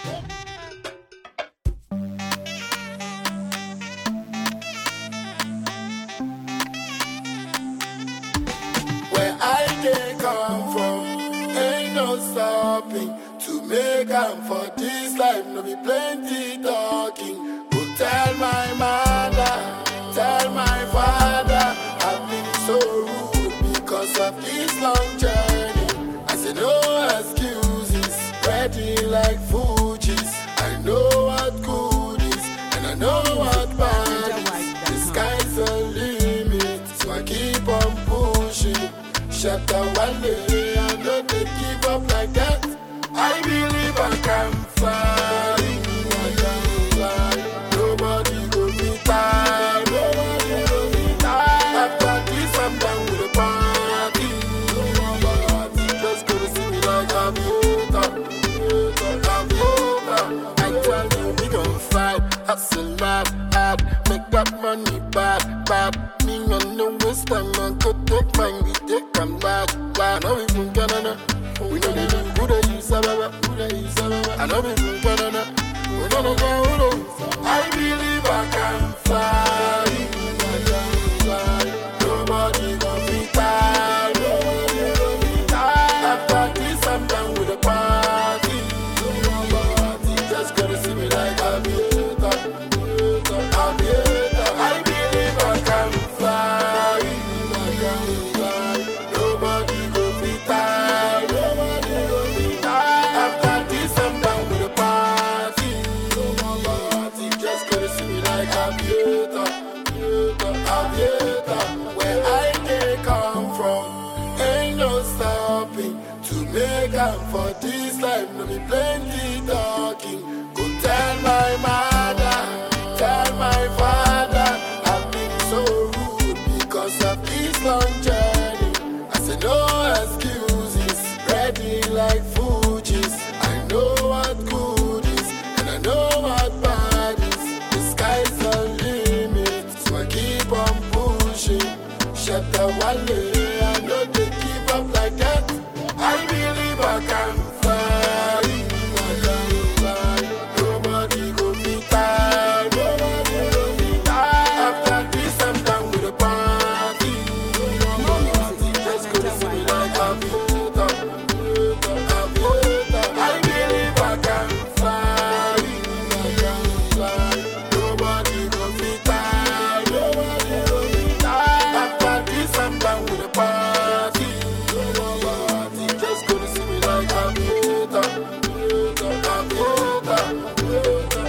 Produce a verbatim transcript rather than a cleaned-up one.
Where I can come from, ain't no stopping. To make am for this life, no be plenty talking. Go tell my mother, tell my father, I've been so rude because of this long journey. I say no excuses, ready like Fuji's. I know what good is, and I know what bad is. The sky's the limit, so I keep on pushing. Shut up one day, I know they give up like that. I believe I can fly, I can fly. Nobody go be tired, nobody go be tired. After this I'm done with the party. Nobody just gonna see me like I'm Yoda, I'm Yoda. I tell you we gon' fight, hustle hard, hard. Make that money bad, bad. Me on no waste time, I could take mine, we take them bad, bad. Now we from Canada. We know they do who they use, who they use, I know we from Canada. We know they go who they use. I believe I can fly, I can fly. Nobody gon' be tired, nobody gon' be tired. After this I'm done with the party. Nobody just gonna see me like I'm Yoda, I'm Yoda. I believe I can fly, I can fly. Nobody gon' be tired. Where I can come from, ain't no stopping. To make up for this life, no be plenty talking. Go tell my mother, tell my father, I've been so rude because of this long journey. I say no excuses, ready like Fuji's. I know what good is, and I know what bad is. The sky's the limit, so I keep on pushing. Shut the one day, I know they give up like that. I believe I can fly, I can fly. Nobody go be tired, nobody go be tired. After this I'm done with the party. Nobody just gonna see me like I'm Yoda, I'm Yoda. I believe I can fly, I can fly. Nobody go be tired, nobody go be tired. After this I'm done with the party. Nobody just gonna see me like I'm Yoda, I'm Yoda, Yoda.